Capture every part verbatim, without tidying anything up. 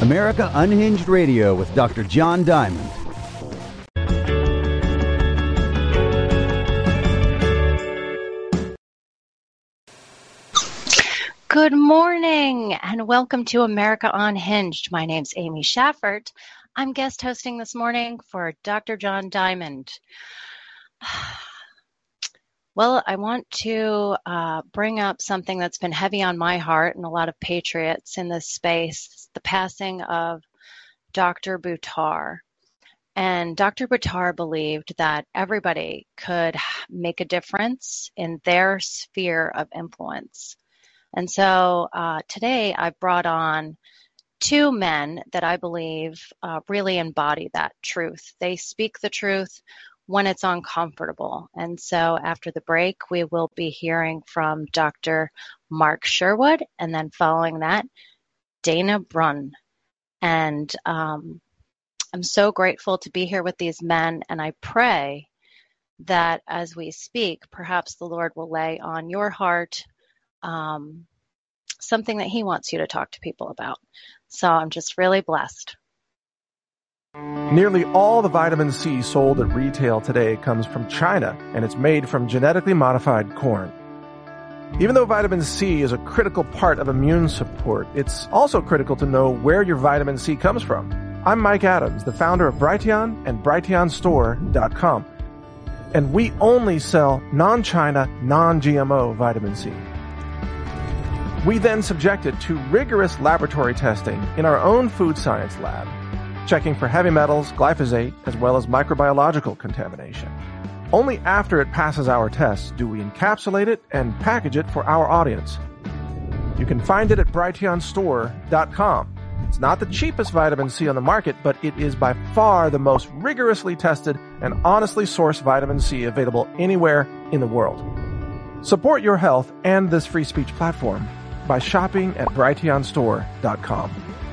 America Unhinged Radio with Doctor John Diamond. Good morning and welcome to America Unhinged. My name's Amy Schaffert. I'm guest hosting this morning for Doctor John Diamond. Well, I want to uh, bring up something that's been heavy on my heart and a lot of patriots in this space, the passing of Doctor Buttar. And Doctor Buttar believed that everybody could make a difference in their sphere of influence. And so uh, today I brought on two men that I believe uh, really embody that truth. They speak the truth when it's uncomfortable. And so after the break, we will be hearing from Doctor Mark Sherwood, and then following that, Dana Brunn. And um, I'm so grateful to be here with these men, and I pray that as we speak, perhaps the Lord will lay on your heart um, something that he wants you to talk to people about. So I'm just really blessed. Nearly all the vitamin C sold at retail today comes from China, and it's made from genetically modified corn. Even though vitamin C is a critical part of immune support, it's also critical to know where your vitamin C comes from. I'm Mike Adams, the founder of Brighteon and Brighteon Store dot com, and we only sell non-China, non-G M O vitamin C. We then subject it to rigorous laboratory testing in our own food science lab, checking for heavy metals, glyphosate, as well as microbiological contamination. Only after it passes our tests do we encapsulate it and package it for our audience. You can find it at Brighteon Store dot com. It's not the cheapest vitamin C on the market, but it is by far the most rigorously tested and honestly sourced vitamin C available anywhere in the world. Support your health and this free speech platform by shopping at Brighteon Store dot com.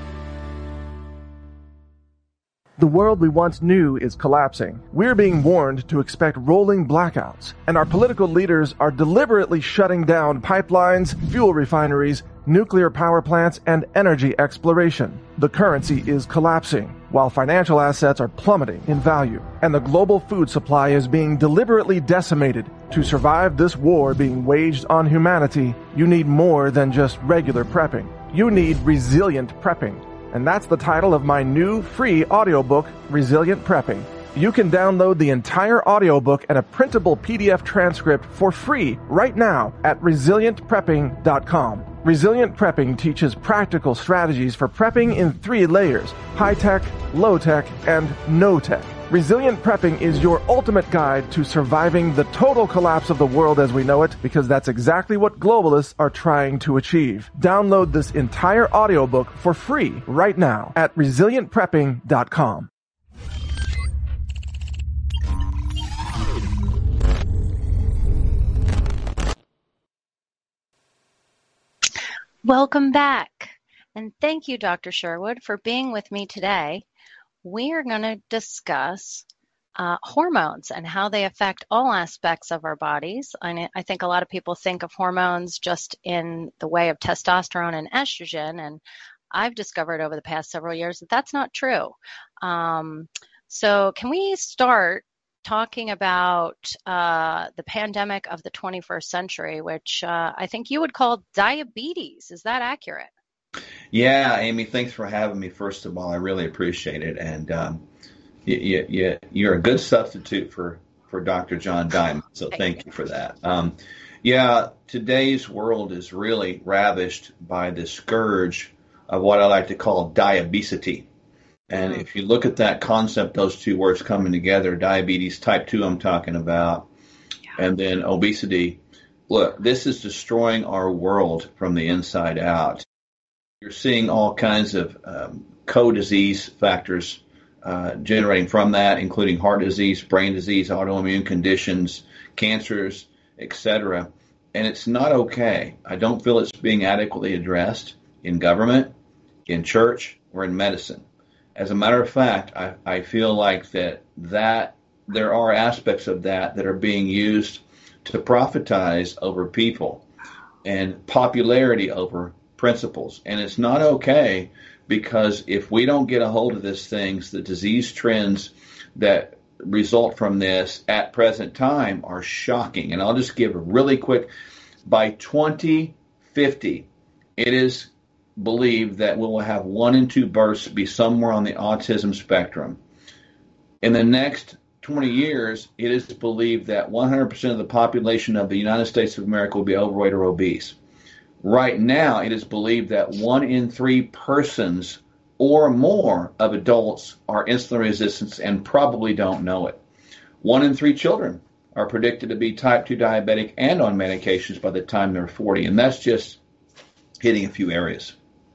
The world we once knew is collapsing. We're being warned to expect rolling blackouts, and our political leaders are deliberately shutting down pipelines, fuel refineries, nuclear power plants, and energy exploration. The currency is collapsing, while financial assets are plummeting in value, and the global food supply is being deliberately decimated. To survive this war being waged on humanity, you need more than just regular prepping. You need resilient prepping. And that's the title of my new free audiobook, Resilient Prepping. You can download the entire audiobook and a printable P D F transcript for free right now at resilient prepping dot com. Resilient Prepping teaches practical strategies for prepping in three layers: high-tech, low-tech, and no-tech. Resilient Prepping is your ultimate guide to surviving the total collapse of the world as we know it, because that's exactly what globalists are trying to achieve. Download this entire audiobook for free right now at resilient prepping dot com. Welcome back. And thank you, Doctor Sherwood, for being with me today. We are going to discuss uh, hormones and how they affect all aspects of our bodies. I, I think a lot of people think of hormones just in the way of testosterone and estrogen, and I've discovered over the past several years that that's not true. Um, so can we start talking about uh, the pandemic of the twenty-first century, which uh, I think you would call diabetes? Is that accurate? Yeah, Amy, thanks for having me. First of all, I really appreciate it. And um, you, you, you, you're a good substitute for, for Doctor John Diamond, so thank you for that. Um, yeah, today's world is really ravished by the scourge of what I like to call diabesity. And if you look at that concept, those two words coming together, diabetes type two I'm talking about, and then obesity, look, this is destroying our world from the inside out. You're seeing all kinds of um, co-disease factors uh, generating from that, including heart disease, brain disease, autoimmune conditions, cancers, et cetera. And it's not okay. I don't feel it's being adequately addressed in government, in church, or in medicine. As a matter of fact, I, I feel like that that there are aspects of that that are being used to profitize over people and popularity over principles. And it's not okay, because if we don't get a hold of these things, the disease trends that result from this at present time are shocking. And I'll just give a really quick, by twenty fifty, it is believed that we will have one in two births be somewhere on the autism spectrum. In the next twenty years, it is believed that one hundred percent of the population of the United States of America will be overweight or obese. Right now, it is believed that one in three persons or more of adults are insulin resistant and probably don't know it. One in three children are predicted to be type two diabetic and on medications by the time they're forty, and that's just hitting a few areas.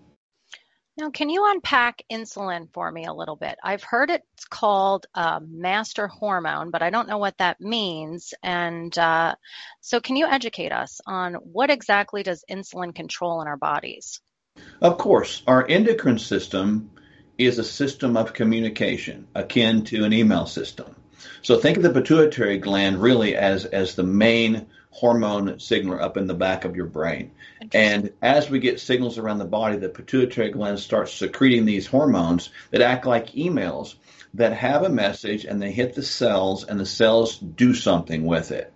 Now, can you unpack insulin for me a little bit? I've heard it's called a master hormone, but I don't know what that means. And uh, so can you educate us on what exactly does insulin control in our bodies? Of course. Our endocrine system is a system of communication akin to an email system. So think of the pituitary gland really as, as the main hormone signaler up in the back of your brain. And as we get signals around the body, the pituitary gland starts secreting these hormones that act like emails that have a message, and they hit the cells, and the cells do something with it.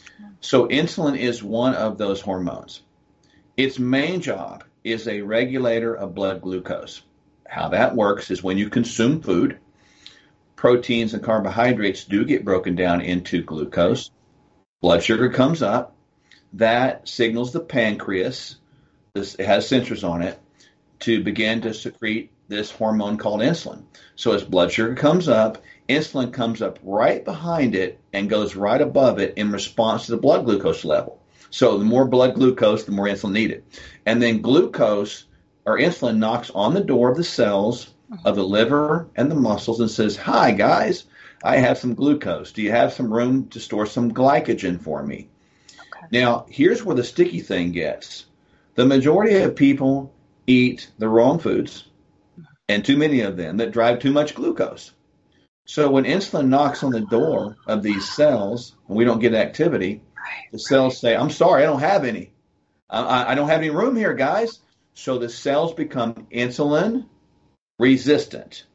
So insulin is one of those hormones. Its main job is a regulator of blood glucose. How that works is when you consume food, proteins and carbohydrates do get broken down into glucose. Blood sugar comes up. That signals the pancreas, this, it has sensors on it, to begin to secrete this hormone called insulin. So as blood sugar comes up, insulin comes up right behind it and goes right above it in response to the blood glucose level. So the more blood glucose, the more insulin needed. And then glucose or insulin knocks on the door of the cells of the liver and the muscles and says, "Hi, guys, I have some glucose. Do you have some room to store some glycogen for me?" Okay. Now, here's where the sticky thing gets. The majority of people eat the wrong foods, and too many of them that drive too much glucose. So when insulin knocks on the door of these cells and we don't get activity, right, the cells say, "I'm sorry, I don't have any. I, I don't have any room here, guys." So the cells become insulin resistant.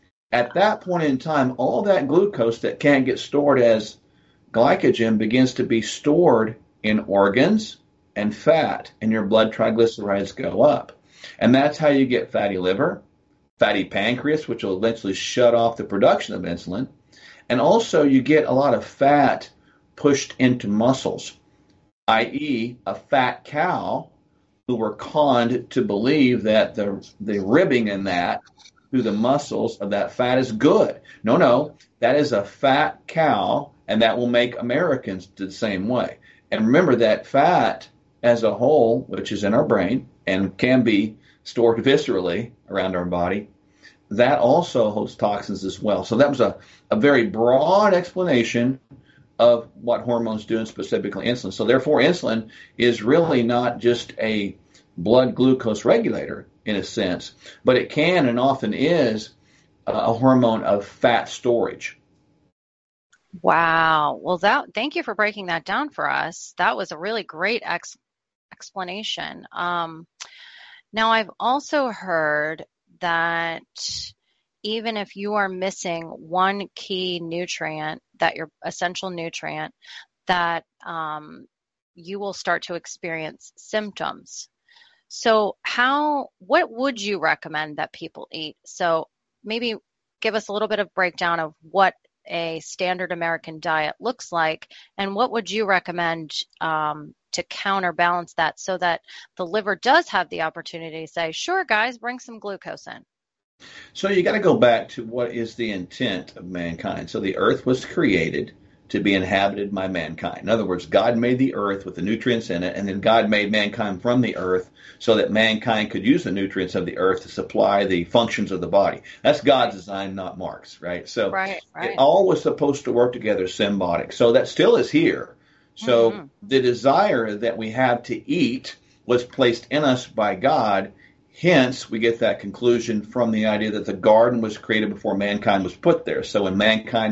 At that point in time, all that glucose that can't get stored as glycogen begins to be stored in organs and fat, and your blood triglycerides go up. And that's how you get fatty liver, fatty pancreas, which will eventually shut off the production of insulin. And also you get a lot of fat pushed into muscles, that is a fat cow who were conned to believe that the, the ribbing in that through the muscles of that fat is good. No, no, that is a fat cow, and that will make Americans the same way. And remember that fat as a whole, which is in our brain and can be stored viscerally around our body, that also holds toxins as well. So that was a, a very broad explanation of what hormones do, and specifically insulin. So therefore, insulin is really not just a blood glucose regulator in a sense, but it can and often is a hormone of fat storage. Wow. Well, that thank you for breaking that down for us. That was a really great ex- explanation. Um, now, I've also heard that even if you are missing one key nutrient, that your essential nutrient, that um, you will start to experience symptoms. So how, what would you recommend that people eat? So maybe give us a little bit of breakdown of what a standard American diet looks like, and what would you recommend um, to counterbalance that so that the liver does have the opportunity to say, "Sure, guys, bring some glucose in." So you got to go back to what is the intent of mankind. So the earth was created to be inhabited by mankind. In other words, God made the earth with the nutrients in it, and then God made mankind from the earth so that mankind could use the nutrients of the earth to supply the functions of the body. That's God's design, not Mark's, right? So right, right. It all was supposed to work together symbiotic. So that still is here. So mm-hmm. the desire that we have to eat was placed in us by God. Hence, we get that conclusion from the idea that the garden was created before mankind was put there. So when mankind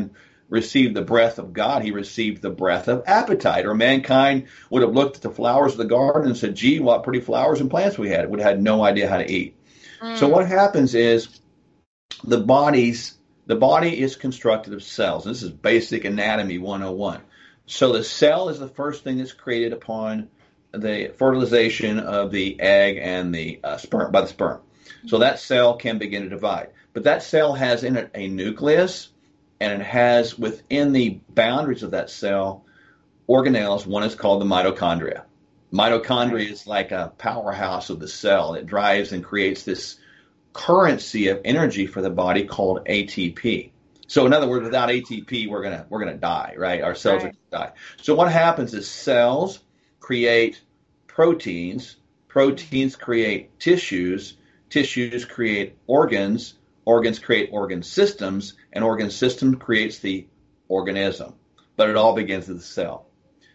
received the breath of God, he received the breath of appetite. Or mankind would have looked at the flowers of the garden and said, gee, what pretty flowers and plants we had. It would have had no idea how to eat. Mm. So what happens is the body's, the body is constructed of cells. This is basic anatomy one oh one. So the cell is the first thing that's created upon the fertilization of the egg and the uh, sperm by the sperm. So that cell can begin to divide. But that cell has in it a nucleus, and it has within the boundaries of that cell organelles. One is called the mitochondria. Mitochondria is like a powerhouse of the cell. It drives and creates this currency of energy for the body called A T P. So in other words, without A T P, we're gonna we're gonna die, right? Our cells right. are gonna die. So what happens is cells create proteins, proteins create tissues, tissues create organs, organs create organ systems, and organ system creates the organism. But it all begins at the cell.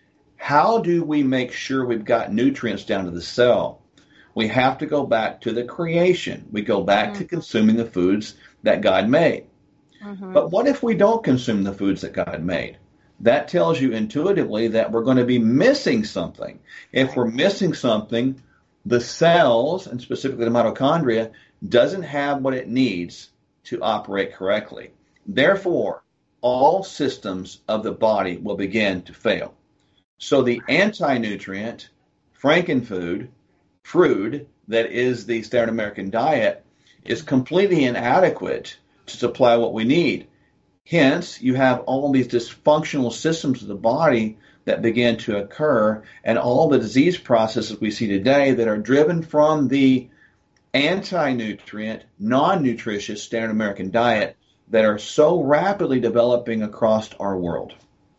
How do we make sure we've got nutrients down to the cell? We have to go back to the creation. We go back mm-hmm. to consuming the foods that God made. Mm-hmm. But what if we don't consume the foods that God made? That tells you intuitively that we're going to be missing something. If we're missing something, the cells, and specifically the mitochondria, doesn't have what it needs to operate correctly. Therefore, all systems of the body will begin to fail. So the anti-nutrient, frankenfood, food that is the standard American diet, is completely inadequate to supply what we need. Hence, you have all these dysfunctional systems of the body that begin to occur, and all the disease processes we see today that are driven from the anti-nutrient, non-nutritious standard American diet that are so rapidly developing across our world.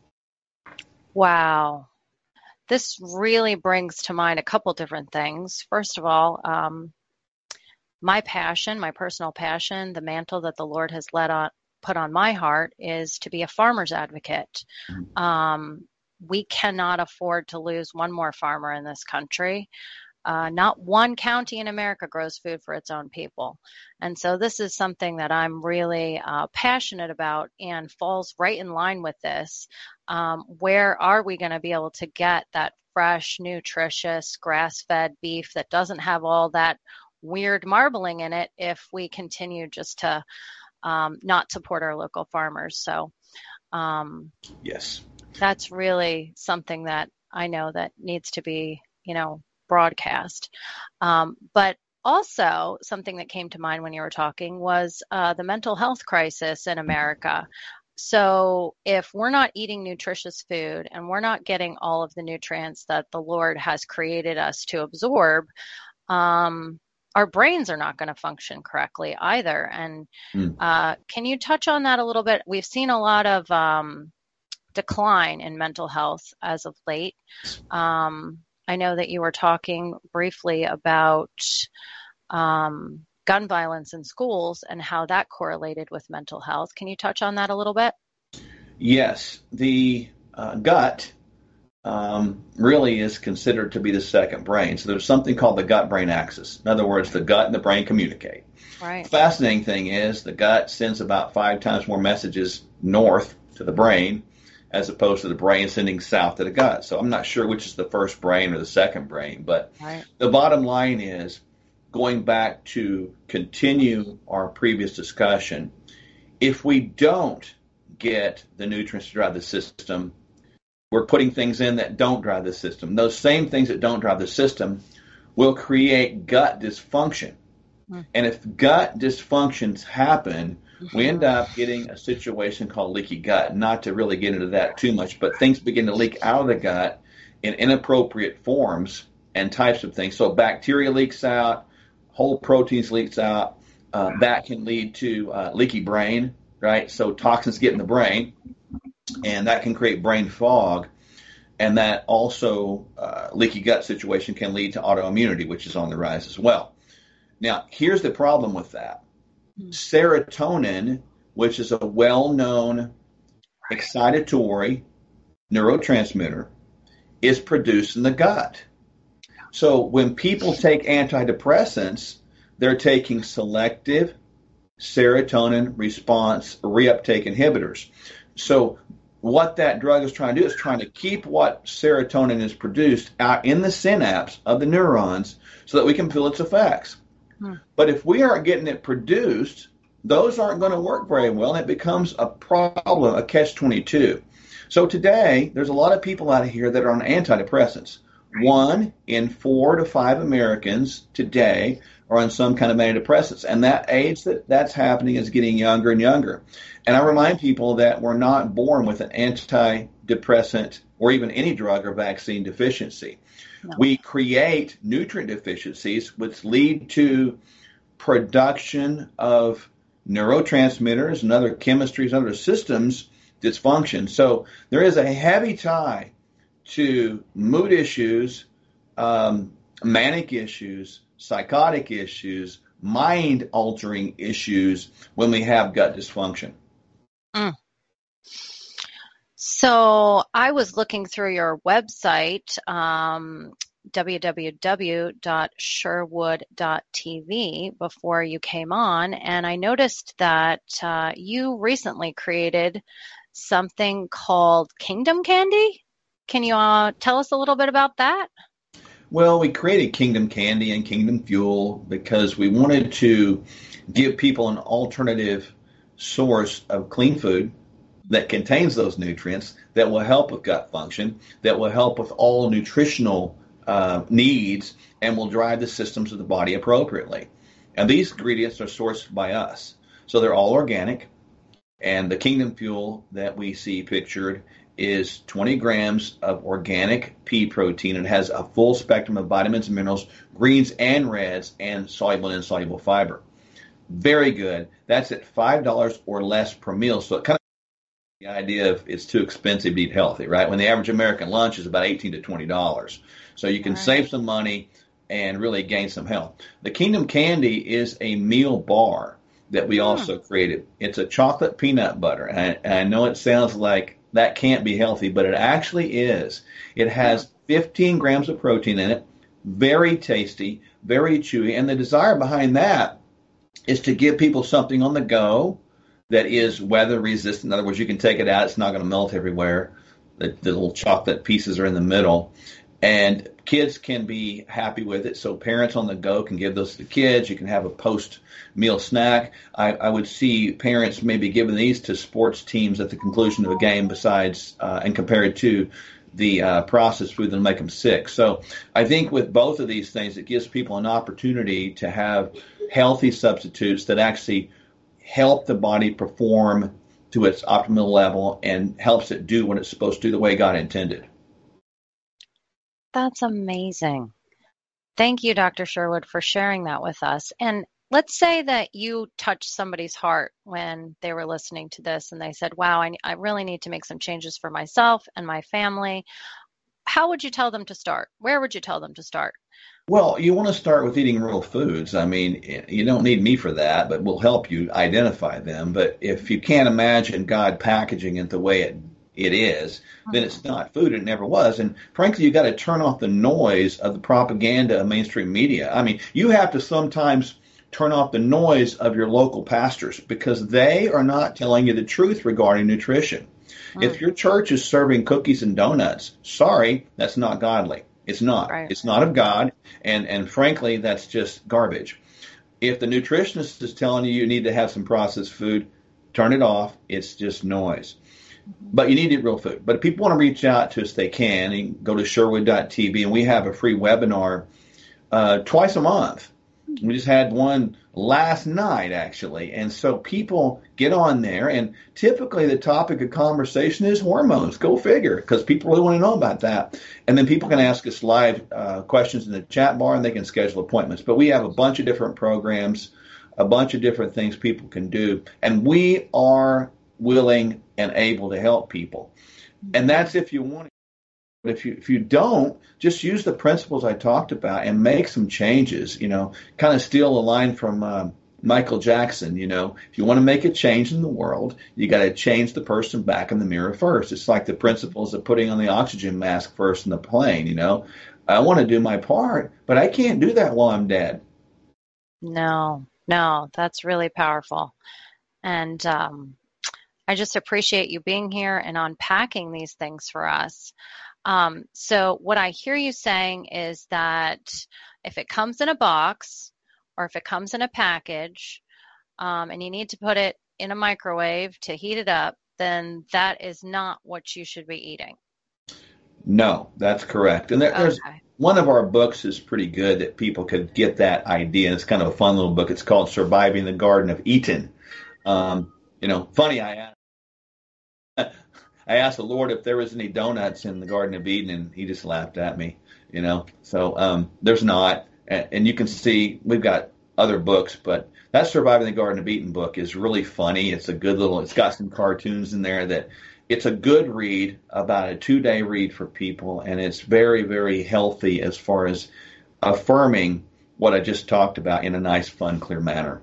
Wow. This really brings to mind a couple different things. First of all, um, my passion, my personal passion, the mantle that the Lord has let on, put on my heart is to be a farmer's advocate. Mm-hmm. Um, we cannot afford to lose one more farmer in this country. Uh, not one county in America grows food for its own people. And so this is something that I'm really uh, passionate about and falls right in line with this. Um, where are we going to be able to get that fresh, nutritious, grass-fed beef that doesn't have all that weird marbling in it if we continue just to um, not support our local farmers? So um, yes, that's really something that I know that needs to be, you know, broadcast. Um, but also something that came to mind when you were talking was uh, the mental health crisis in America. So if we're not eating nutritious food and we're not getting all of the nutrients that the Lord has created us to absorb, um, our brains are not going to function correctly either. And mm. uh, can you touch on that a little bit? We've seen a lot of um, decline in mental health as of late. Um, I know that you were talking briefly about um, gun violence in schools and how that correlated with mental health. Can you touch on that a little bit? Yes. The uh, gut um, really is considered to be the second brain. So there's something called the gut-brain axis. In other words, the gut and the brain communicate. Right. The fascinating thing is the gut sends about five times more messages north to the brain as opposed to the brain sending south to the gut. So I'm not sure which is the first brain or the second brain, but right. The bottom line is, going back to continue our previous discussion, if we don't get the nutrients to drive the system, we're putting things in that don't drive the system. Those same things that don't drive the system will create gut dysfunction. Mm. And if gut dysfunctions happen, we end up getting a situation called leaky gut. Not to really get into that too much, but things begin to leak out of the gut in inappropriate forms and types of things. So bacteria leaks out, whole proteins leaks out. Uh, that can lead to uh, leaky brain, right? So toxins get in the brain, and that can create brain fog. And that also, uh, leaky gut situation can lead to autoimmunity, which is on the rise as well. Now, here's the problem with that. Serotonin, which is a well-known excitatory neurotransmitter, is produced in the gut. So when people take antidepressants, they're taking selective serotonin response reuptake inhibitors. So what that drug is trying to do is trying to keep what serotonin is produced out in the synapse of the neurons so that we can feel its effects. Hmm. But if we aren't getting it produced, those aren't going to work very well, and it becomes a problem, a catch twenty-two. So today, there's a lot of people out here that are on antidepressants. One in four to five Americans today are on some kind of antidepressants, and that age that that's happening is getting younger and younger. And I remind people that we're not born with an antidepressant or even any drug or vaccine deficiency. No. We create nutrient deficiencies, which lead to production of neurotransmitters and other chemistries, other systems dysfunction. So there is a heavy tie to mood issues, um, manic issues, psychotic issues, mind-altering issues when we have gut dysfunction. Mm. So I was looking through your website, um, w w w dot sherwood dot t v, before you came on, and I noticed that uh, you recently created something called Kingdom Candy. Can you uh, tell us a little bit about that? Well, we created Kingdom Candy and Kingdom Fuel because we wanted to give people an alternative source of clean food that contains those nutrients that will help with gut function, that will help with all nutritional uh, needs, and will drive the systems of the body appropriately. And these ingredients are sourced by us. So they're all organic. And the Kingdom Fuel that we see pictured is twenty grams of organic pea protein. It has a full spectrum of vitamins and minerals, greens and reds, and soluble and insoluble fiber. Very good. That's at five dollars or less per meal. So it kind of the idea of it's too expensive to eat healthy, right? When the average American lunch is about eighteen to twenty dollars. So you can right. save some money and really gain some health. The Kingdom Candy is a meal bar that we also created. It's a chocolate peanut butter. And I, and I know it sounds like that can't be healthy, but it actually is. It has fifteen grams of protein in it, very tasty, very chewy. And the desire behind that is to give people something on the go that is weather resistant. In other words, you can take it out. It's not going to melt everywhere. The, the little chocolate pieces are in the middle. And kids can be happy with it. So parents on the go can give those to the kids. You can have a post-meal snack. I, I would see parents maybe giving these to sports teams at the conclusion of a game besides uh, and compare it to the uh, processed food that'll make them sick. So I think with both of these things, it gives people an opportunity to have healthy substitutes that actually help the body perform to its optimal level and helps it do what it's supposed to do the way God intended. That's amazing. Thank you, Doctor Sherwood, for sharing that with us. And let's say that you touched somebody's heart when they were listening to this and they said, wow, I, I really need to make some changes for myself and my family. How would you tell them to start? Where would you tell them to start? Well, you want to start with eating real foods. I mean, you don't need me for that, but we'll help you identify them. But if you can't imagine God packaging it the way it it is, then it's not food. It never was. And frankly, you got to turn off the noise of the propaganda of mainstream media. I mean, you have to sometimes turn off the noise of your local pastors because they are not telling you the truth regarding nutrition. Mm. If your church is serving cookies and donuts, sorry, that's not godly. It's not. Right. It's not of God. And, and frankly, that's just garbage. If the nutritionist is telling you you need to have some processed food, turn it off. It's just noise. But you need to eat real food. But if people want to reach out to us, they can. You can go to sherwood dot t v, and we have a free webinar uh, twice a month. We just had one last night, actually. And so people get on there, and typically the topic of conversation is hormones. Go figure, because people really want to know about that. And then people can ask us live uh, questions in the chat bar, and they can schedule appointments. But we have a bunch of different programs, a bunch of different things people can do. And we are willing and able to help people. And that's if you want to. But if you if you don't, just use the principles I talked about and make some changes, you know, kind of steal a line from uh, Michael Jackson, you know, if you want to make a change in the world, you got to change the person back in the mirror first. It's like the principles of putting on the oxygen mask first in the plane, you know. I want to do my part, but I can't do that while I'm dead. No, no, that's really powerful. And um I just appreciate you being here and unpacking these things for us. Um, so what I hear you saying is that if it comes in a box or if it comes in a package, um, and you need to put it in a microwave to heat it up, then that is not what you should be eating. No, that's correct. And there, Okay. there's one of our books is pretty good that people could get that idea. And it's kind of a fun little book. It's called Surviving the Garden of Eden. Um, you know, funny, I asked, I asked the Lord if there was any donuts in the Garden of Eden, and he just laughed at me, you know. So um, there's not. And, and you can see we've got other books, but that Surviving the Garden of Eden book is really funny. It's a good little, it's got some cartoons in there that it's a good read, about a two-day read for people, and it's very, very healthy as far as affirming what I just talked about in a nice, fun, clear manner.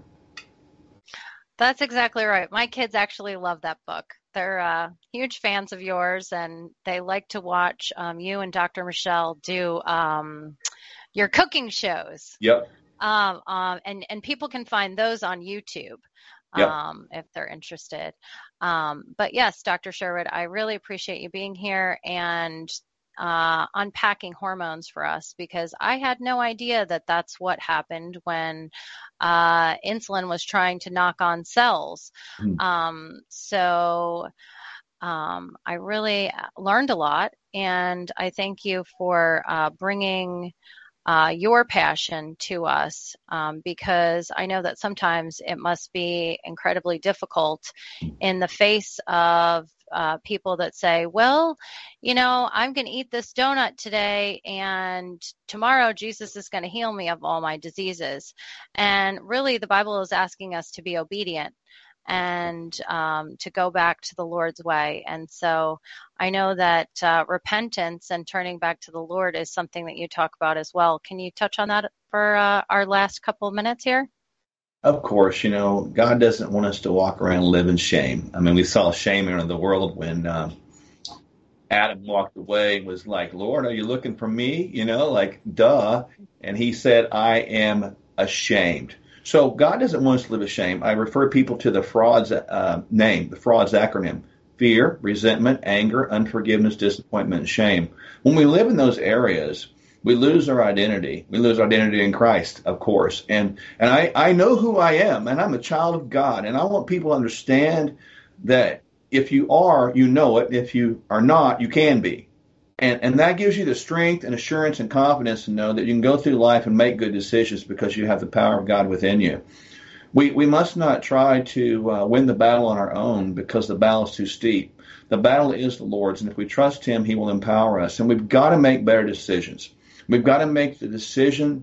That's exactly right. My kids actually love that book. They're uh, huge fans of yours, and they like to watch um, you and Doctor Michelle do um, your cooking shows. Yep. Um, um, and, and people can find those on YouTube. Yep. Um, if they're interested. Um, but yes, Doctor Sherwood, I really appreciate you being here and uh, unpacking hormones for us, because I had no idea that that's what happened when uh, insulin was trying to knock on cells. Mm. Um, so um, I really learned a lot, and I thank you for uh, bringing Uh, your passion to us, um, because I know that sometimes it must be incredibly difficult in the face of uh, people that say, well, you know, I'm going to eat this donut today, and tomorrow Jesus is going to heal me of all my diseases. And really, the Bible is asking us to be obedient and um, to go back to the Lord's way. And so I know that uh, repentance and turning back to the Lord is something that you talk about as well. Can you touch on that for uh, our last couple of minutes here? Of course, you know, God doesn't want us to walk around and live in shame. I mean, we saw shame in the world when uh, Adam walked away and was like, Lord, are you looking for me? You know, like, duh. And he said, I am ashamed. So God doesn't want us to live ashamed. I refer people to the fraud's uh, name, the fraud's acronym: fear, resentment, anger, unforgiveness, disappointment, and shame. When we live in those areas, we lose our identity. We lose our identity in Christ, of course. And and I, I know who I am, and I'm a child of God. And I want people to understand that if you are, you know it. If you are not, you can be. And and that gives you the strength and assurance and confidence to know that you can go through life and make good decisions because you have the power of God within you. We we must not try to uh, win the battle on our own, because the battle is too steep. The battle is the Lord's, and if we trust Him, He will empower us. And we've got to make better decisions. We've got to make the decision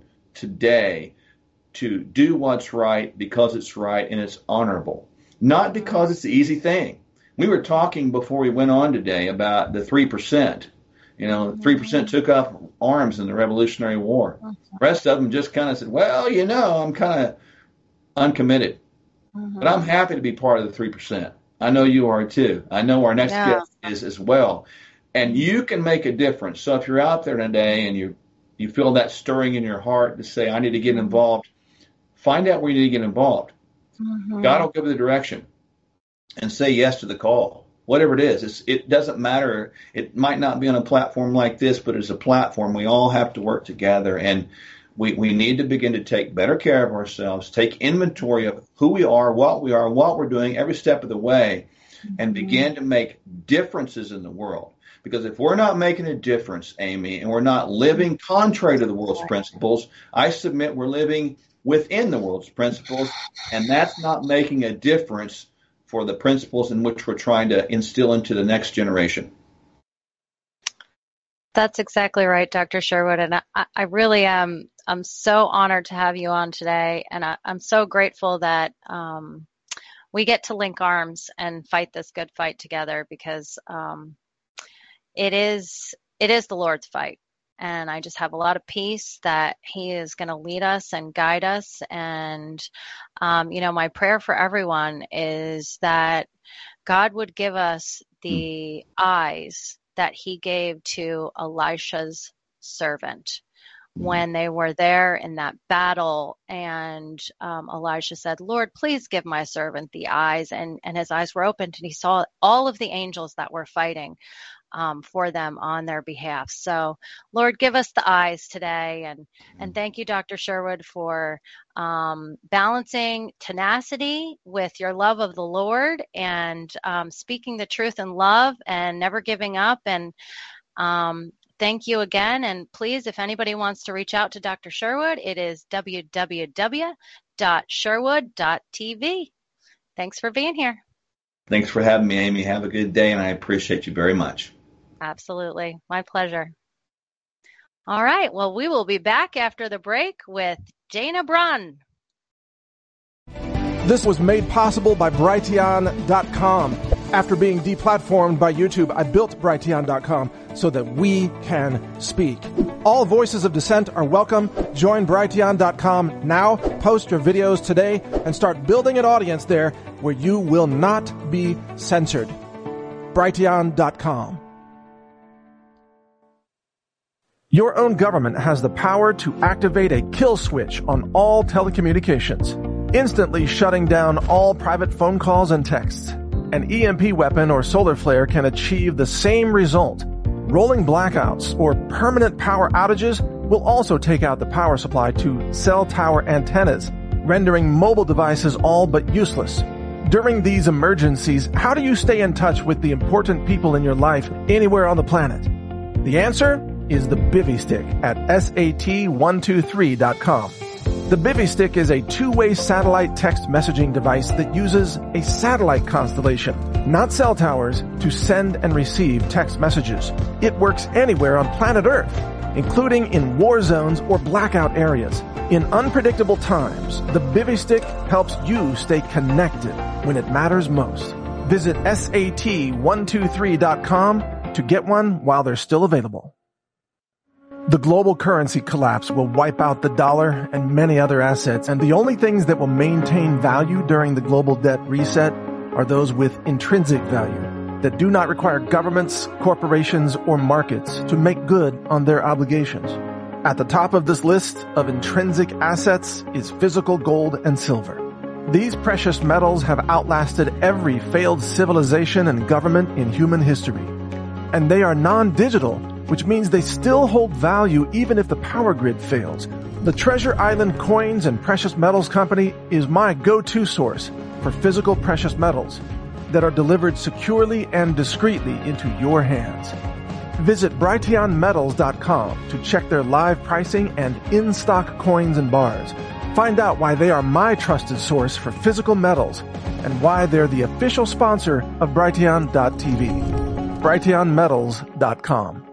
today to do what's right because it's right and it's honorable, not because it's the easy thing. We were talking before we went on today about the three percent. You know, three percent took up arms in the Revolutionary War. The rest of them just kind of said, well, you know, I'm kind of uncommitted. Mm-hmm. But I'm happy to be part of the three percent. I know you are too. I know our next yeah. guest is as well. And you can make a difference. So if you're out there today and you you feel that stirring in your heart to say, I need to get involved, find out where you need to get involved. Mm-hmm. God will give you the direction, and say yes to the call. Whatever it is, it's, it doesn't matter. It might not be on a platform like this, but it's a platform. We all have to work together, and we, we need to begin to take better care of ourselves, take inventory of who we are, what we are, what we're doing every step of the way, and begin to make differences in the world. Because if we're not making a difference, Amy, and we're not living contrary to the world's principles, I submit we're living within the world's principles, and that's not making a difference for the principles in which we're trying to instill into the next generation. That's exactly right, Doctor Sherwood. And I, I really am I'm so honored to have you on today. And I, I'm so grateful that um, we get to link arms and fight this good fight together, because um, it is it is the Lord's fight. And I just have a lot of peace that He is going to lead us and guide us. And, um, you know, my prayer for everyone is that God would give us the eyes that He gave to Elisha's servant, when they were there in that battle. And um, Elijah said, Lord, please give my servant the eyes. And, and his eyes were opened, and he saw all of the angels that were fighting um, for them on their behalf. So, Lord, give us the eyes today. And, and thank you, Doctor Sherwood, for um, balancing tenacity with your love of the Lord, and um, speaking the truth in love and never giving up. And um, thank you again. And please, if anybody wants to reach out to Doctor Sherwood, it is w w w dot sherwood dot t v. Thanks for being here. Thanks for having me, Amy. Have a good day, and I appreciate you very much. Absolutely. My pleasure. All right. Well, we will be back after the break with Dana Brunn. This was made possible by Brighteon dot com. After being deplatformed by YouTube, I built Brighteon dot com so that we can speak. All voices of dissent are welcome. Join Brighteon dot com now, post your videos today, and start building an audience there where you will not be censored. Brighteon dot com. Your own government has the power to activate a kill switch on all telecommunications, instantly shutting down all private phone calls and texts. An E M P weapon or solar flare can achieve the same result. Rolling blackouts or permanent power outages will also take out the power supply to cell tower antennas, rendering mobile devices all but useless. During these emergencies, how do you stay in touch with the important people in your life anywhere on the planet? The answer is the Bivy Stick at S A T one two three dot com. The Bivy Stick is a two-way satellite text messaging device that uses a satellite constellation, not cell towers, to send and receive text messages. It works anywhere on planet Earth, including in war zones or blackout areas. In unpredictable times, the Bivy Stick helps you stay connected when it matters most. Visit S A T one two three dot com to get one while they're still available. The global currency collapse will wipe out the dollar and many other assets, and the only things that will maintain value during the global debt reset are those with intrinsic value that do not require governments, corporations, or markets to make good on their obligations. At the top of this list of intrinsic assets is physical gold and silver. These precious metals have outlasted every failed civilization and government in human history. And they are non-digital, which means they still hold value even if the power grid fails. The Treasure Island Coins and Precious Metals Company is my go-to source for physical precious metals that are delivered securely and discreetly into your hands. Visit Brighteon Metals dot com to check their live pricing and in-stock coins and bars. Find out why they are my trusted source for physical metals and why they're the official sponsor of Brighteon dot t v. Brighteon Metals dot com.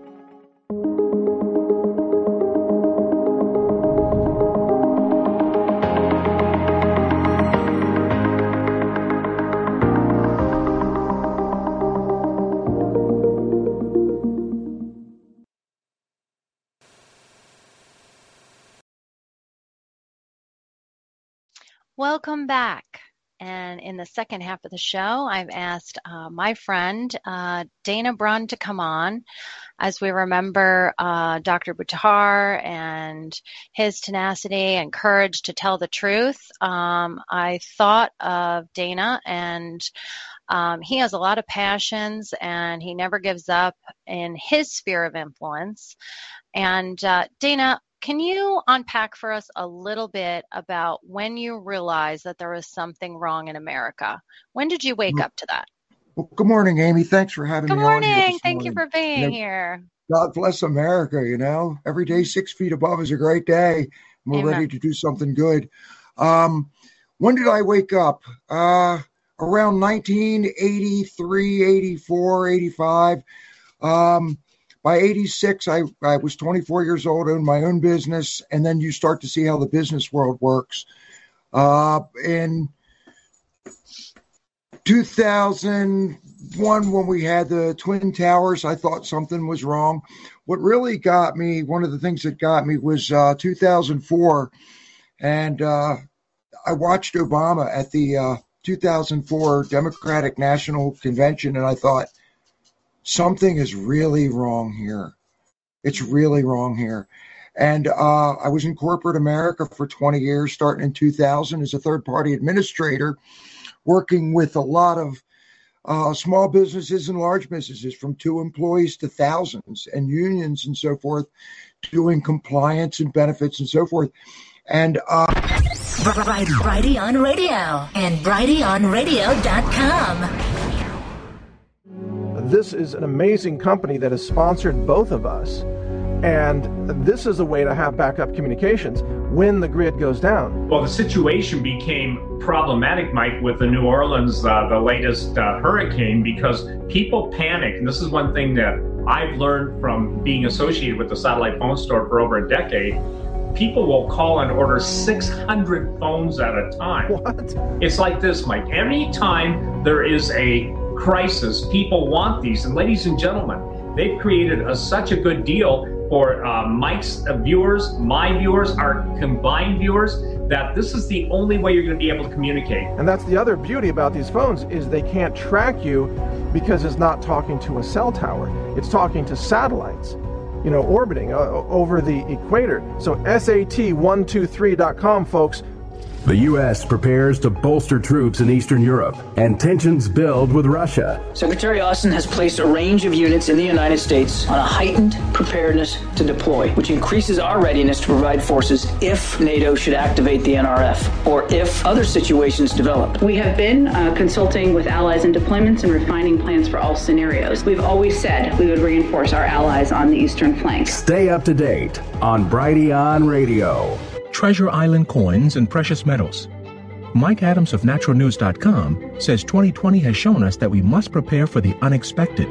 Welcome back. And in the second half of the show, I've asked uh, my friend uh, Dana Brunn to come on as we remember uh, Doctor Buttar and his tenacity and courage to tell the truth. Um, I thought of Dana, and um, he has a lot of passions, and he never gives up in his sphere of influence. And uh, Dana, can you unpack for us a little bit about when you realized that there was something wrong in America? When did you wake up to that? Well, good morning, Amy. Thanks for having good me morning. on here this Thank morning. you for being you know, here. God bless America, you know. Every day six feet above is a great day. We're Amen. ready to do something good. Um, when did I wake up? Uh, around nineteen eighty-three, eighty-four, eighty-five. Um, by eighty-six, I, I was twenty-four years old, owned my own business, and then you start to see how the business world works. Uh, in two thousand one, when we had the Twin Towers, I thought something was wrong. What really got me, one of the things that got me was uh, two thousand four, and uh, I watched Obama at the uh, two thousand four Democratic National Convention, and I thought, something is really wrong here. It's really wrong here. And uh, I was in corporate America for twenty years, starting in two thousand as a third-party administrator, working with a lot of uh, small businesses and large businesses, from two employees to thousands, and unions and so forth, doing compliance and benefits and so forth. And uh, Brighty on Radio and brighty on radio dot com. This is an amazing company that has sponsored both of us. And this is a way to have backup communications when the grid goes down. Well, the situation became problematic, Mike, with the New Orleans, uh, the latest uh, hurricane, because people panic. And this is one thing that I've learned from being associated with the satellite phone store for over a decade. People will call and order six hundred phones at a time. What? It's like this, Mike. Anytime there is a crisis, people want these. And ladies and gentlemen, they've created a, such a good deal for uh, Mike's uh, viewers, my viewers, our combined viewers, that this is the only way you're going to be able to communicate. And that's the other beauty about these phones, is they can't track you because it's not talking to a cell tower. It's talking to satellites, you know, orbiting uh, over the equator. So S A T one two three dot com, folks. The U S prepares to bolster troops in Eastern Europe, and tensions build with Russia. Secretary Austin has placed a range of units in the United States on a heightened preparedness to deploy, which increases our readiness to provide forces if NATO should activate the N R F, or if other situations develop. We have been uh, consulting with allies in deployments and refining plans for all scenarios. We've always said we would reinforce our allies on the eastern flank. Stay up to date on Brighty on Radio. Treasure Island coins and precious metals. Mike Adams of natural news dot com says twenty twenty has shown us that we must prepare for the unexpected.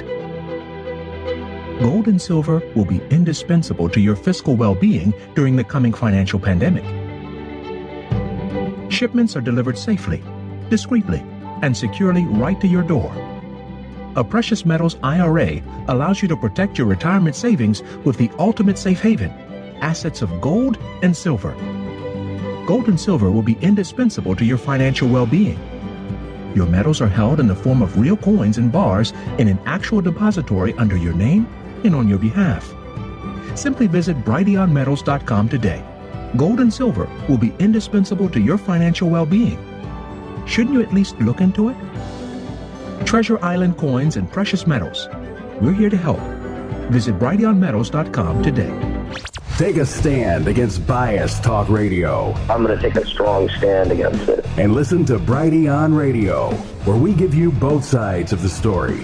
Gold and silver will be indispensable to your fiscal well-being during the coming financial pandemic. Shipments are delivered safely, discreetly, and securely right to your door. A precious metals I R A allows you to protect your retirement savings with the ultimate safe haven, assets of gold and silver. Gold and silver will be indispensable to your financial well-being. Your metals are held in the form of real coins and bars in an actual depository under your name and on your behalf. Simply visit brighty on metals dot com today. Gold and silver will be indispensable to your financial well-being. Shouldn't you at least look into it? Treasure Island coins and precious metals. We're here to help. Visit brighty on metals dot com today. Take a stand against biased talk radio. I'm going to take a strong stand against it. And listen to Brighty on Radio, where we give you both sides of the story.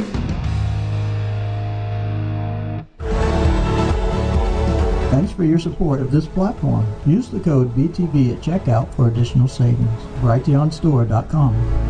Thanks for your support of this platform. Use the code B T V at checkout for additional savings. brighty on store dot com.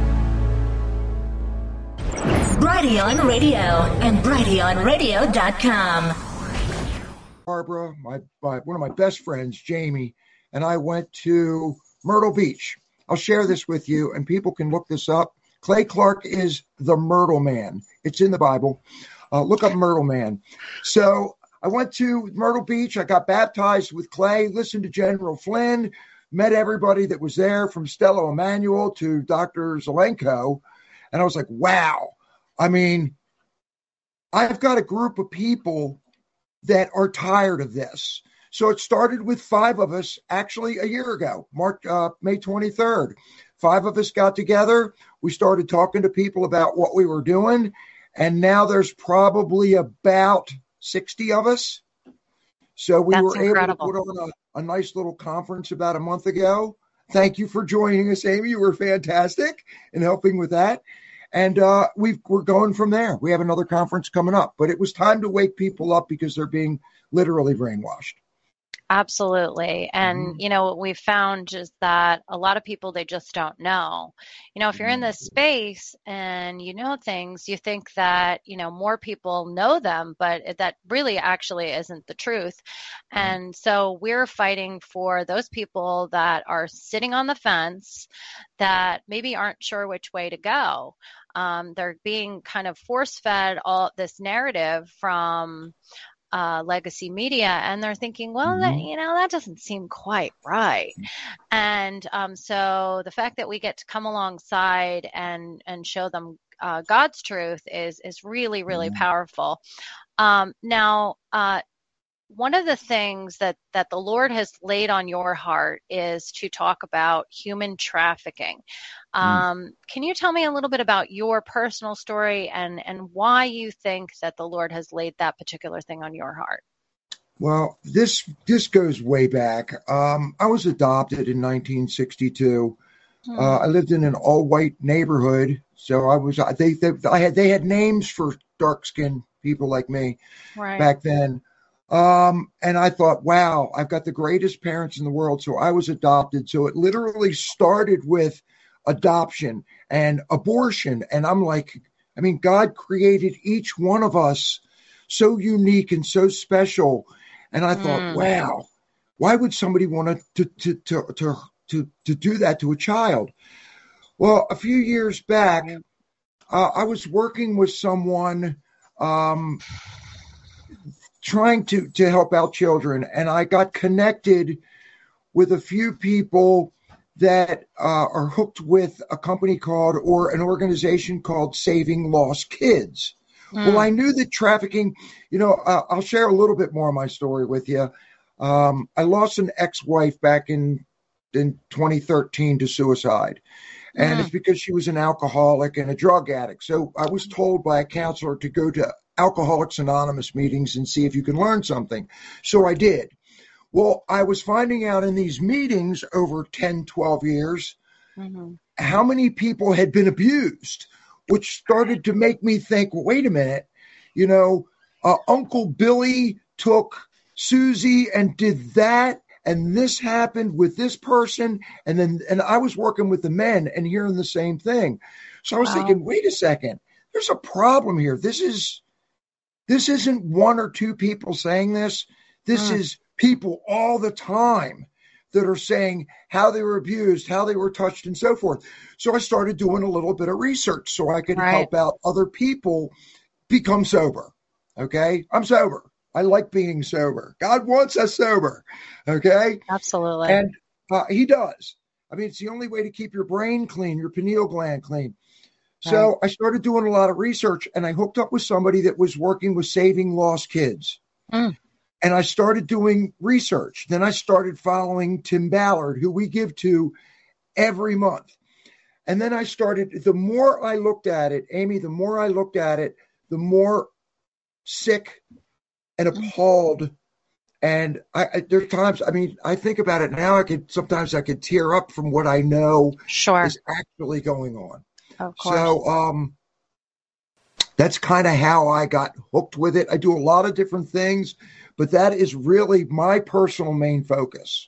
Brighty on Radio and brighty on radio dot com. Barbara, my, my one of my best friends, Jamie, and I went to Myrtle Beach. I'll share this with you, and people can look this up. Clay Clark is the Myrtle Man. It's in the Bible. Uh, look up Myrtle Man. So I went to Myrtle Beach. I got baptized with Clay, listened to General Flynn, met everybody that was there, from Stella Emanuel to Doctor Zelenko, and I was like, wow. I mean, I've got a group of people that are tired of this. So it started with five of us actually a year ago, March, uh, May twenty-third. Five of us got together. We started talking to people about what we were doing. And now there's probably about sixty of us. So we That's were incredible. able to put on a, a nice little conference about a month ago. Thank you for joining us, Amy. You were fantastic in helping with that. And uh, we've, we're going from there. We have another conference coming up. But it was time to wake people up because they're being literally brainwashed. Absolutely. And, mm-hmm. you know, what we've found is that a lot of people, they just don't know. You know, if you're in this space and you know things, you think that, you know, more people know them, but that really actually isn't the truth. Mm-hmm. And so we're fighting for those people that are sitting on the fence, that maybe aren't sure which way to go. Um, they're being kind of force-fed all this narrative from uh, legacy media, and they're thinking, well, mm-hmm. that, you know, that doesn't seem quite right. And um, so the fact that we get to come alongside and and show them uh, God's truth is is really, really mm-hmm. powerful. Um, now, uh, one of the things that, that the Lord has laid on your heart is to talk about human trafficking. Um, mm. Can you tell me a little bit about your personal story and, and why you think that the Lord has laid that particular thing on your heart? Well, this this goes way back. Um, I was adopted in nineteen sixty-two. Hmm. Uh, I lived in an all-white neighborhood, so I was they, they I had they had names for dark-skinned people like me right. back then. Um, and I thought, wow, I've got the greatest parents in the world. So I was adopted. So it literally started with adoption and abortion. And I'm like, I mean, God created each one of us so unique and so special. And I thought, mm. wow, why would somebody want to, to, to, to, to, to do that to a child? Well, a few years back, uh, I was working with someone, um, trying to, to help out children. And I got connected with a few people that uh, are hooked with a company called, or an organization called Saving Lost Kids. Mm. Well, I knew that trafficking, you know, uh, I'll share a little bit more of my story with you. Um, I lost an ex-wife back in, in twenty thirteen to suicide. And mm. it's because she was an alcoholic and a drug addict. So I was told by a counselor to go to Alcoholics Anonymous meetings and see if you can learn something. So I did. Well, I was finding out in these meetings over ten, twelve years, mm-hmm. how many people had been abused, which started to make me think, well, wait a minute, you know, uh, Uncle Billy took Susie and did that, and this happened with this person, and then and I was working with the men and hearing the same thing. So I was wow. thinking, wait a second, there's a problem here. This is this isn't one or two people saying this. This mm. is people all the time that are saying how they were abused, how they were touched, and so forth. So I started doing a little bit of research so I could right. help out other people become sober. Okay? I'm sober. I like being sober. God wants us sober. Okay? Absolutely. And uh, he does. I mean, it's the only way to keep your brain clean, your pineal gland clean. So right. I started doing a lot of research, and I hooked up with somebody that was working with Saving Lost Kids. Mm. And I started doing research. Then I started following Tim Ballard, who we give to every month. And then I started, the more I looked at it, Amy, the more I looked at it, the more sick and appalled. And I, I there's times, I mean, I think about it now, I could, sometimes I could tear up from what I know sure. is actually going on. Of course. So um, that's kind of how I got hooked with it. I do a lot of different things, but that is really my personal main focus.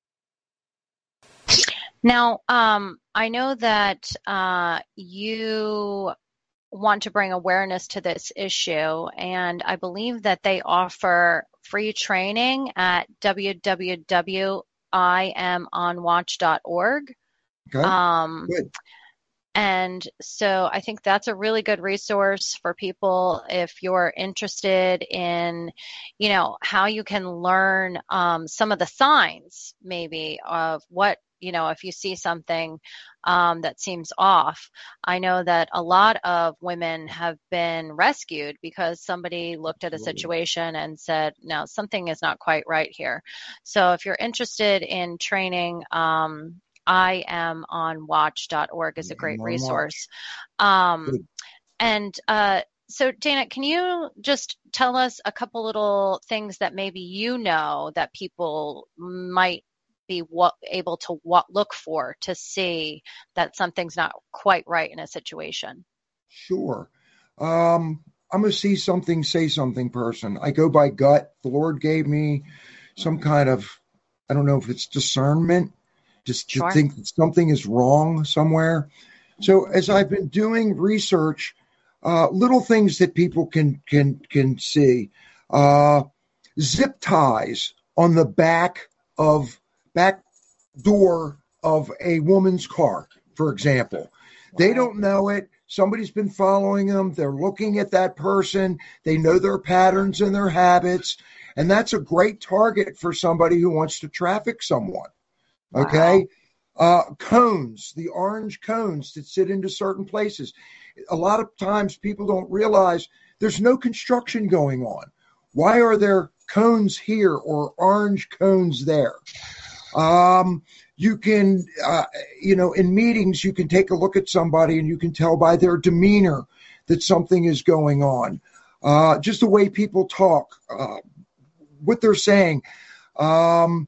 Now, um, I know that uh, you want to bring awareness to this issue, and I believe that they offer free training at w w w dot i am on watch dot org. Okay. Um, Good. And so I think that's a really good resource for people if you're interested in, you know, how you can learn um, some of the signs maybe of what, you know, if you see something um, that seems off. I know that a lot of women have been rescued because somebody looked at a situation and said, no, something is not quite right here. So if you're interested in training, um, I am on watch dot org is a great resource. Um, and uh, so, Dana, can you just tell us a couple little things that maybe you know that people might be what, able to what, look for to see that something's not quite right in a situation? Sure. Um, I'm a see something, say something person. I go by gut. The Lord gave me some kind of, I don't know if it's discernment, just sure. to think that something is wrong somewhere. So as I've been doing research, uh, little things that people can can can see, uh, zip ties on the back of back door of a woman's car, for example. Wow. They don't know it. Somebody's been following them. They're looking at that person. They know their patterns and their habits, and that's a great target for somebody who wants to traffic someone. Okay. Wow. Uh, cones, the orange cones that sit into certain places. A lot of times people don't realize there's no construction going on. Why are there cones here or orange cones there. Um, you can, uh, you know, in meetings, you can take a look at somebody and you can tell by their demeanor that something is going on. Uh, just the way people talk, uh, what they're saying. Um,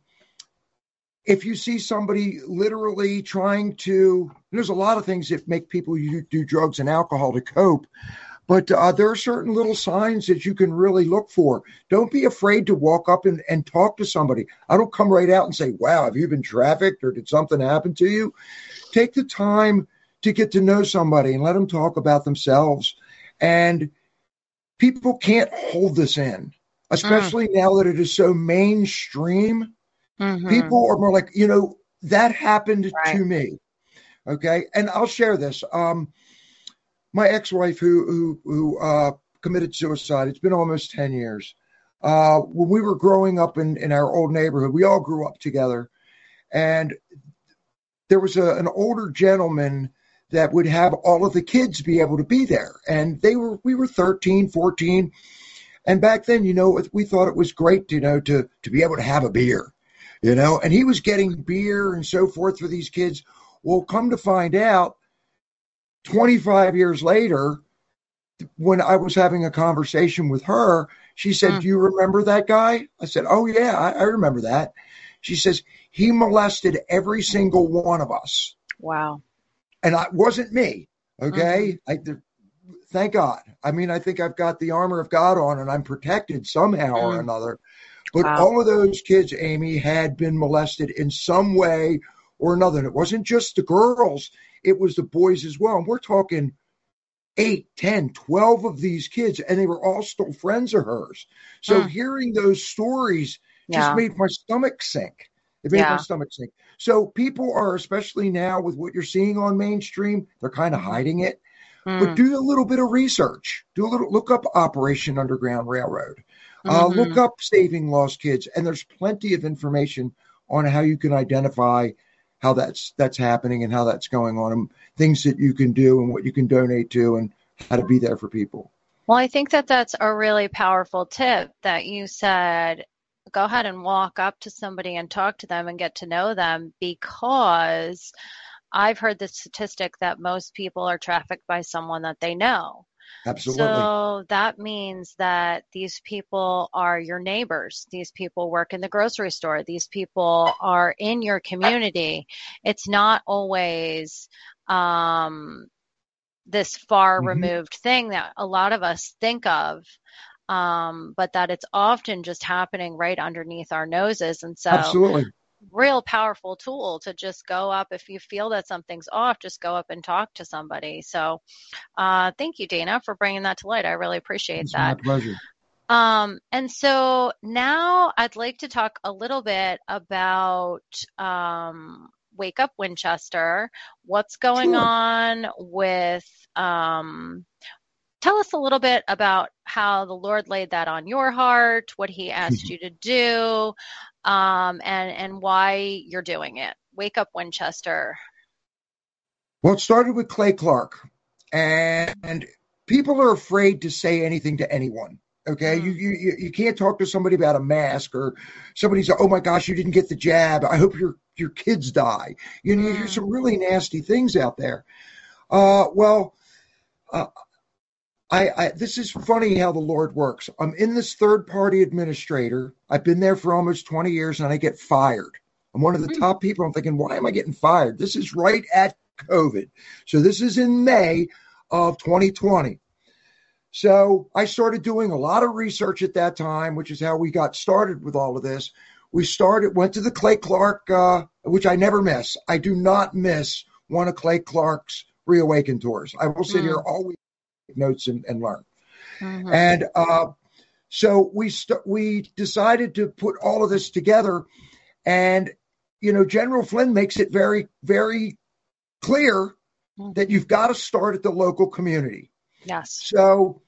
if you see somebody literally trying to, there's a lot of things that make people do drugs and alcohol to cope, but uh, there are certain little signs that you can really look for. Don't be afraid to walk up and, and talk to somebody. I don't come right out and say, wow, have you been trafficked or did something happen to you? Take the time to get to know somebody and let them talk about themselves. And people can't hold this in, especially mm. now that it is so mainstream. Mm-hmm. People are more like, you know, that happened right. to me. Okay. And I'll share this. Um, my ex-wife who, who, who, uh, committed suicide, it's been almost ten years. Uh, when we were growing up in, in our old neighborhood, we all grew up together, and there was a, an older gentleman that would have all of the kids be able to be there. And they were, we were thirteen, fourteen. And back then, you know, we thought it was great, you know, to, to be able to have a beer. You know, and he was getting beer and so forth for these kids. Well, come to find out, twenty-five years later, when I was having a conversation with her, she said, mm. do you remember that guy? I said, oh, yeah, I, I remember that. She says, he molested every single one of us. Wow. And it wasn't me, okay? Mm-hmm. I, thank God. I mean, I think I've got the armor of God on and I'm protected somehow mm. or another. But wow. all of those kids, Amy, had been molested in some way or another. And it wasn't just the girls. It was the boys as well. And we're talking eight, ten, twelve of these kids, and they were all still friends of hers. So mm. hearing those stories just yeah. made my stomach sink. It made yeah. my stomach sink. So people are, especially now with what you're seeing on mainstream, they're kind of hiding it. Mm. But do a little bit of research. Do a little, look up Operation Underground Railroad. Uh, mm-hmm. Look up Saving Lost Kids, and there's plenty of information on how you can identify how that's that's happening and how that's going on, and things that you can do and what you can donate to and how to be there for people. Well, I think that that's a really powerful tip that you said. Go ahead and walk up to somebody and talk to them and get to know them, because I've heard the statistic that most people are trafficked by someone that they know. Absolutely. So that means that these people are your neighbors. These people work in the grocery store. These people are in your community. It's not always um, this far mm-hmm. removed thing that a lot of us think of, um, but that it's often just happening right underneath our noses. And so Absolutely. real powerful tool to just go up. If you feel that something's off, just go up and talk to somebody. So uh, thank you, Dana, for bringing that to light. I really appreciate it's that. My pleasure. Um, and so now I'd like to talk a little bit about um, Wake Up Winchester. What's going sure. on with um, tell us a little bit about how the Lord laid that on your heart, what he asked you to do, um, and, and why you're doing it. Wake Up Winchester. Well, it started with Clay Clark, and people are afraid to say anything to anyone. Okay. Mm. You, you, you can't talk to somebody about a mask, or somebody's, oh my gosh, you didn't get the jab. I hope your, your kids die. You know, mm. you hear some really nasty things out there. Uh, well, uh, I, I, this is funny how the Lord works. I'm in this third-party administrator. I've been there for almost twenty years, and I get fired. I'm one of the mm-hmm. top people. I'm thinking, why am I getting fired? This is right at COVID. So this is in May of twenty twenty. So I started doing a lot of research at that time, which is how we got started with all of this. We started, went to the Clay Clark, uh, which I never miss. I do not miss one of Clay Clark's Reawaken tours. I will sit mm-hmm. here all week. Notes and, and learn. Mm-hmm. And uh, so we st- we decided to put all of this together. And, you know, General Flynn makes it very, very clear mm-hmm. that you've got to start at the local community. Yes. So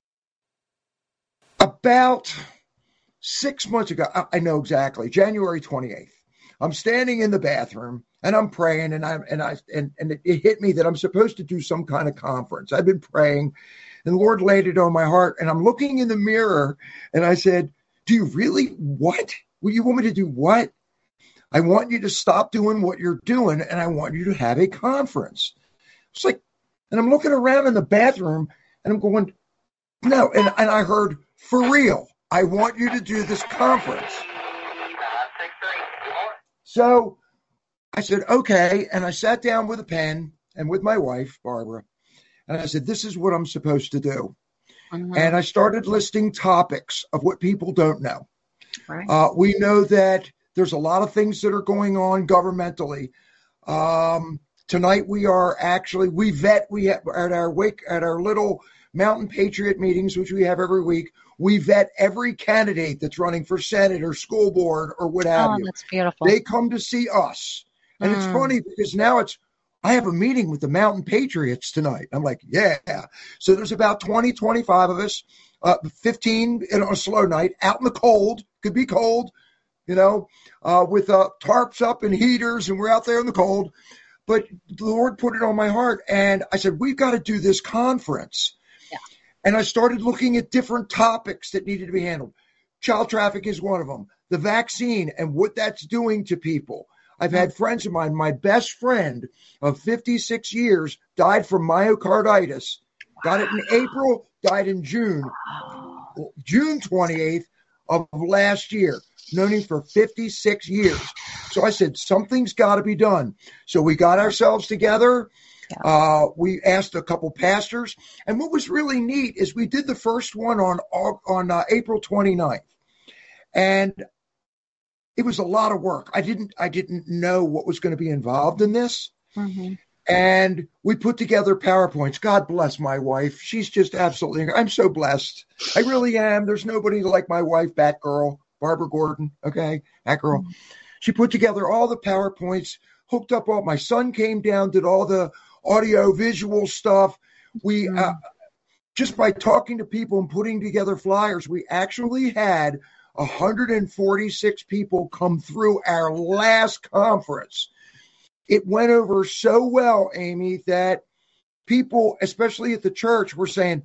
about six months ago, I, I know exactly, January twenty-eighth, I'm standing in the bathroom and I'm praying, and I and I and, and it, it hit me that I'm supposed to do some kind of conference. I've been praying, and the Lord laid it on my heart, and I'm looking in the mirror, and I said, Do you really? What? Well, you want me to do what? I want you to stop doing what you're doing, and I want you to have a conference. It's like, and I'm looking around in the bathroom, and I'm going, no. And, and I heard, for real, I want you to do this conference. So I said, okay. And I sat down with a pen and with my wife, Barbara, and I said, this is what I'm supposed to do. Mm-hmm. And I started listing topics of what people don't know. Right. Uh, we know that there's a lot of things that are going on governmentally. Um, tonight we are actually, we vet, we have, at our wake, at our little Mountain Patriot meetings, which we have every week, we vet every candidate that's running for Senate or school board or what have oh, you. That's beautiful. They come to see us. And mm. it's funny because now it's, I have a meeting with the Mountain Patriots tonight. I'm like, yeah. So there's about twenty, twenty-five of us, uh, fifteen in a slow night, out in the cold, could be cold, you know, uh, with uh, tarps up and heaters, and we're out there in the cold. But the Lord put it on my heart, and I said, we've got to do this conference. Yeah. And I started looking at different topics that needed to be handled. Child trafficking is one of them. The vaccine and what that's doing to people. I've had friends of mine, my best friend of fifty-six years died from myocarditis. Got it in April, died in June, June twenty-eighth of last year. Known him for fifty-six years. So I said, something's got to be done. So we got ourselves together. Yeah. Uh, we asked a couple pastors. And what was really neat is we did the first one on, on uh, April twenty-ninth. And it was a lot of work. I didn't I didn't know what was going to be involved in this. Mm-hmm. And we put together PowerPoints. God bless my wife. She's just absolutely, I'm so blessed. I really am. There's nobody like my wife, Batgirl, Barbara Gordon. Okay, that girl. Mm-hmm. She put together all the PowerPoints, hooked up all, my son came down, did all the audio visual stuff. We, mm-hmm. uh, just by talking to people and putting together flyers, we actually had one hundred forty-six people come through our last conference. It went over so well, Amy, that people, especially at the church, were saying,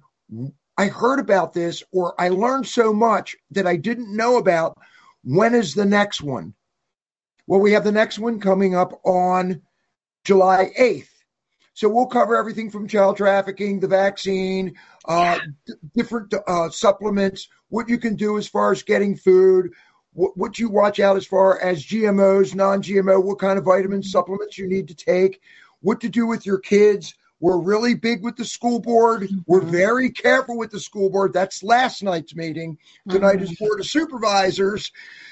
I heard about this, or I learned so much that I didn't know about. When is the next one? Well, we have the next one coming up on July eighth. So we'll cover everything from child trafficking, the vaccine, uh, d- different uh, supplements, what you can do as far as getting food, what, what you watch out as far as G M Os, non-G M O, what kind of vitamins, supplements you need to take, what to do with your kids. We're really big with the school board. Mm-hmm. We're very careful with the school board. That's last night's meeting. Tonight mm-hmm. is Board of Supervisors.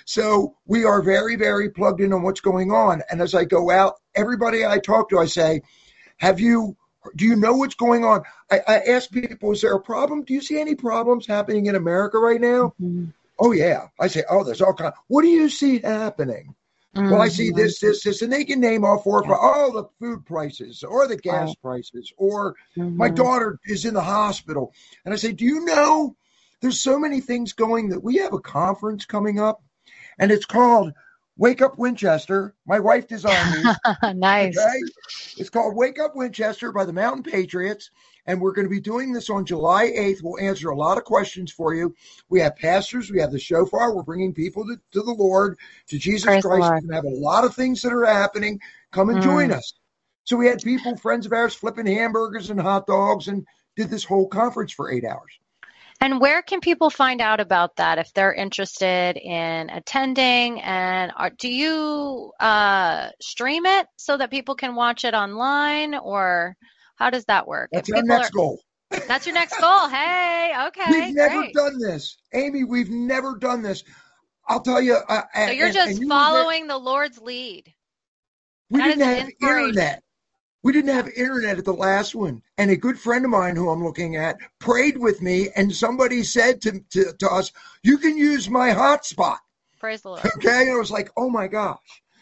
So we are very, very plugged in on what's going on. And as I go out, everybody I talk to, I say, have you, do you know what's going on? I, I ask people, is there a problem? Do you see any problems happening in America right now? Mm-hmm. Oh, yeah. I say, oh, there's all kinds. What do you see happening? Mm-hmm. Well, I see this, this, this, and they can name all four, yeah. all the food prices or the gas oh. prices, or mm-hmm. my daughter is in the hospital. And I say, do you know there's so many things going that we have a conference coming up, and it's called Wake Up Winchester. My wife designed these. Nice. Okay? It's called Wake Up Winchester by the Mountain Patriots. And we're going to be doing this on July eighth. We'll answer a lot of questions for you. We have pastors. We have the shofar. We're bringing people to, to the Lord, to Jesus Praise Christ. We're going to have a lot of things that are happening. Come and mm. join us. So we had people, friends of ours, flipping hamburgers and hot dogs, and did this whole conference for eight hours. And where can people find out about that if they're interested in attending? And are, do you uh, stream it so that people can watch it online, or how does that work? That's our next are, goal. That's your next goal. Hey, okay. We've never great. done this. Amy, we've never done this. I'll tell you. Uh, so and, you're just you following there, the Lord's lead. We that didn't have internet. We didn't have internet at the last one. And a good friend of mine who I'm looking at prayed with me, and somebody said to, to, to us, you can use my hotspot. Praise the Lord. Okay. And I was like, oh my gosh.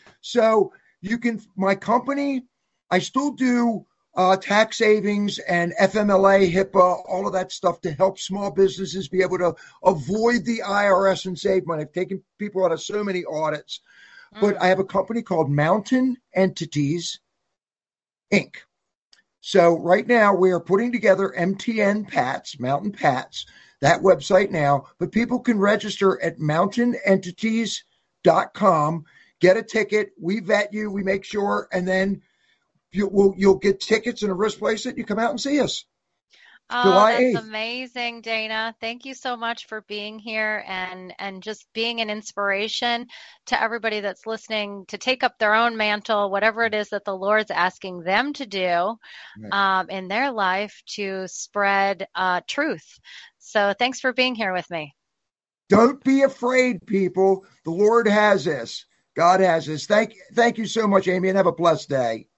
So you can, my company, I still do uh, tax savings and F M L A, HIPAA, all of that stuff to help small businesses be able to avoid the I R S and save money. I've taken people out of so many audits. Mm. But I have a company called Mountain Entities Incorporated. So right now we are putting together M T N Pats, Mountain Pats, that website now, but people can register at mountain entities dot com, get a ticket. We vet you, we make sure, and then you will, you'll get tickets and a wrist bracelet. You come out and see us. Oh, July that's eighth. amazing, Dana. Thank you so much for being here and, and just being an inspiration to everybody that's listening to take up their own mantle, whatever it is that the Lord's asking them to do um, in their life to spread uh, truth. So thanks for being here with me. Don't be afraid, people. The Lord has us. God has us. Thank, thank you so much, Amy, and have a blessed day.